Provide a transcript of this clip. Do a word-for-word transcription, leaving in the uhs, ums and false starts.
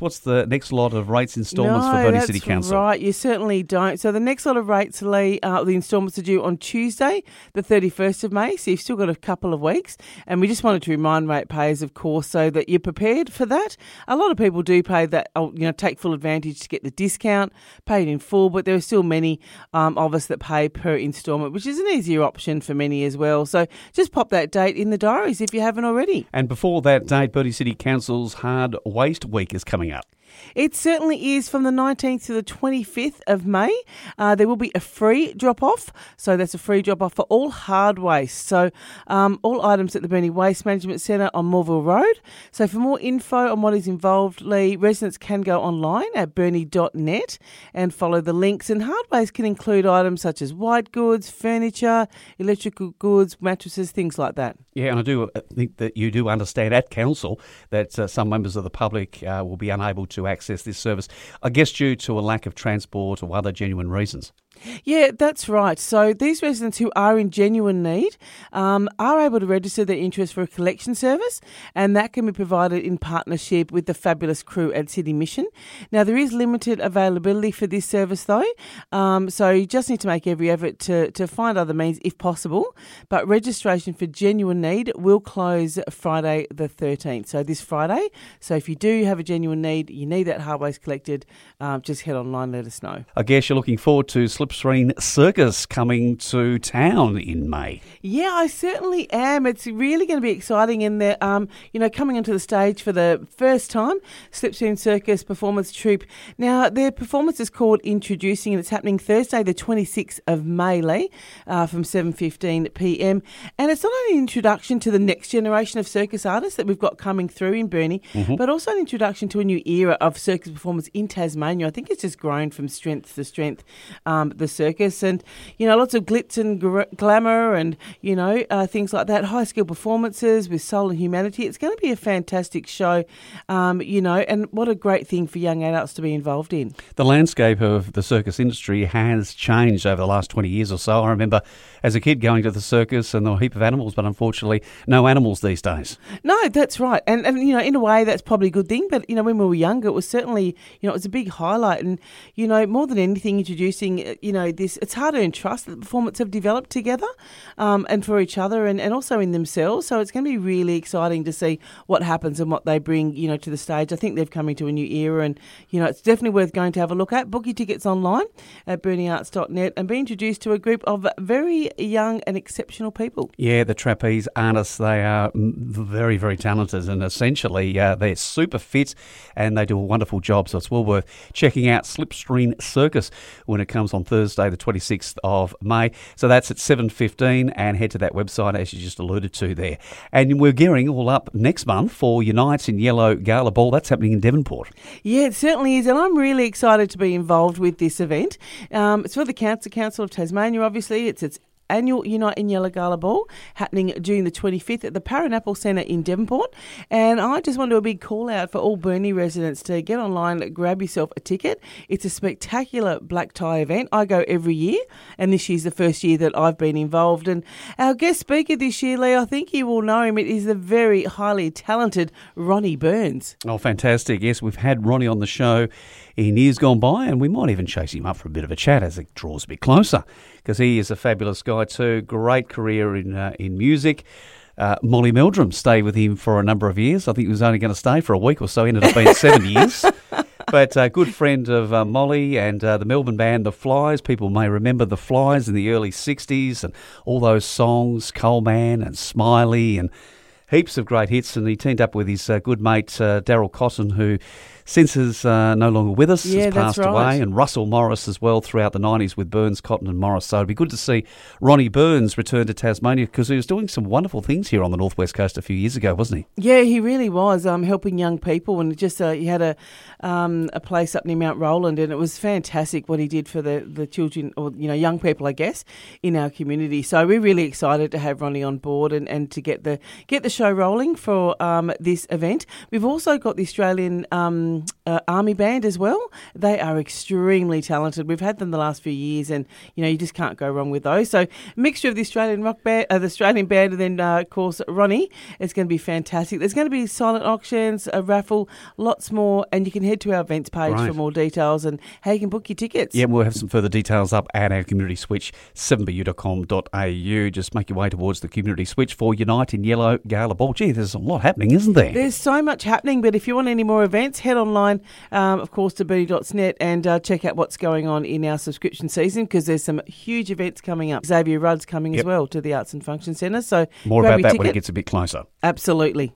what's the next lot of rates instalments no, for Burnie that's City Council? Right, you certainly don't. So the next lot of rates, Lee, uh, the instalments are due on Tuesday, the thirty-first of May. So you've still got a couple of weeks. And we just wanted to remind ratepayers, of course, so that you're prepared for that. A lot of people do pay that, you know, take full advantage to get the discount, pay it in full, but there are still many um, of us that pay per instalment, which is an easier option for many as well. So just pop that date in the diaries if you haven't already. And before that date, Burnie City Council's Hard Waste Week is coming up. It certainly is from the nineteenth to the twenty-fifth of May. Uh, there will be a free drop-off. So that's a free drop-off for all hard waste. So um, all items at the Burnie Waste Management Centre on Morville Road. So for more info on what is involved, Lee, residents can go online at burnie dot net and follow the links. And hard waste can include items such as white goods, furniture, electrical goods, mattresses, things like that. Yeah, and I do think that you do understand at Council that uh, some members of the public uh, will be unable to access this service, I guess due to a lack of transport or other genuine reasons. Yeah, that's right. So these residents who are in genuine need um, are able to register their interest for a collection service, and that can be provided in partnership with the fabulous crew at City Mission. Now, there is limited availability for this service though, um, so you just need to make every effort to, to find other means if possible, but registration for genuine need will close Friday the thirteenth, so this Friday. So if you do have a genuine need, you need that hard waste collected, um, just head online and let us know. I guess you're looking forward to Slipstream Circus coming to town in May. Yeah, I certainly am. It's really going to be exciting in the, um, you know, coming onto the stage for the first time, Slipstream Circus Performance Troupe. Now, their performance is called Introducing, and it's happening Thursday, the twenty-sixth of May, Lee, uh, from seven fifteen p m. And it's not only an introduction to the next generation of circus artists that we've got coming through in Burnie, mm-hmm. but also an introduction to a new era of circus performance in Tasmania. I think it's just grown from strength to strength. Um, the circus, and you know, lots of glitz and gr- glamour and you know uh, things like that, high skill performances with soul and humanity. It's going to be a fantastic show, um, you know, and what a great thing for young adults to be involved in. The landscape of the circus industry has changed over the last twenty years or so. I remember as a kid going to the circus and there were a heap of animals, but unfortunately no animals these days. No, that's right, and and you know, in a way that's probably a good thing, but you know, when we were younger it was certainly, you know, it was a big highlight, and you know, more than anything, introducing you know this, it's hard to entrust that the performance have developed together um, and for each other and, and also in themselves. So it's going to be really exciting to see what happens and what they bring, you know, to the stage. I think they've come into a new era, and you know, it's definitely worth going to have a look at. Book your tickets online at burnie arts dot net and be introduced to a group of very young and exceptional people. Yeah, the trapeze artists, they are very, very talented, and essentially uh, they're super fit and they do a wonderful job. So it's well worth checking out Slipstream Circus when it comes on Thursday, the twenty-sixth of May. So that's at seven fifteen, and head to that website as you just alluded to there. And we're gearing all up next month for Unites in Yellow Gala Ball. That's happening in Devonport. Yeah, it certainly is, and I'm really excited to be involved with this event. Um, it's for the Cancer Council of Tasmania, obviously. It's its annual Unite in Yellow Gala Ball happening June the twenty-fifth at the Paranapple Centre in Devonport. And I just want to do a big call out for all Burnie residents to get online, grab yourself a ticket. It's a spectacular black tie event. I go every year, and this year's the first year that I've been involved. And our guest speaker this year, Lee, I think you will know him. It is the very highly talented Ronnie Burns. Oh, fantastic. Yes, we've had Ronnie on the show in years gone by, and we might even chase him up for a bit of a chat as it draws a bit closer, because he is a fabulous guy too. Great career in uh, in music. Uh, Molly Meldrum stayed with him for a number of years. I think he was only going to stay for a week or so. Ended up being seven years. But a uh, good friend of uh, Molly and uh, the Melbourne band The Flies. People may remember The Flies in the early sixties and all those songs, Coalman and Smiley, and heaps of great hits. And he teamed up with his uh, good mate uh, Daryl Cotton, who since is uh, no longer with us, yeah, has passed that's right. away, and Russell Morris as well throughout the nineties with Burns, Cotton and Morris. So it'd be good to see Ronnie Burns return to Tasmania, because he was doing some wonderful things here on the Northwest Coast a few years ago, wasn't he? Yeah, he really was, um, helping young people, and just uh, he had a um, a place up near Mount Roland, and it was fantastic what he did for the, the children, or you know, young people, I guess, in our community. So we're really excited to have Ronnie on board and, and to get the get the show show rolling for um, this event. We've also got the Australian um, uh, Army Band as well. They are extremely talented. We've had them the last few years, and you know you just can't go wrong with those. So mixture of the Australian rock band, uh, the Australian band, and then uh, of course Ronnie. It's going to be fantastic. There's going to be silent auctions, a raffle, lots more, and you can head to our events page Right. for more details and how you can book your tickets. Yeah, we'll have some further details up at our community switch, seven b u dot com dot a u. Just make your way towards the community switch for Unite in Yellow Gala Ball. Gee, there's a lot happening, isn't there? There's so much happening, but if you want any more events, head online, um, of course, to booty dot net and uh, check out what's going on in our subscription season, because there's some huge events coming up. Xavier Rudd's coming Yep. as well to the Arts and Function Centre. So More grab about your that when it ticket. gets a bit closer. Absolutely.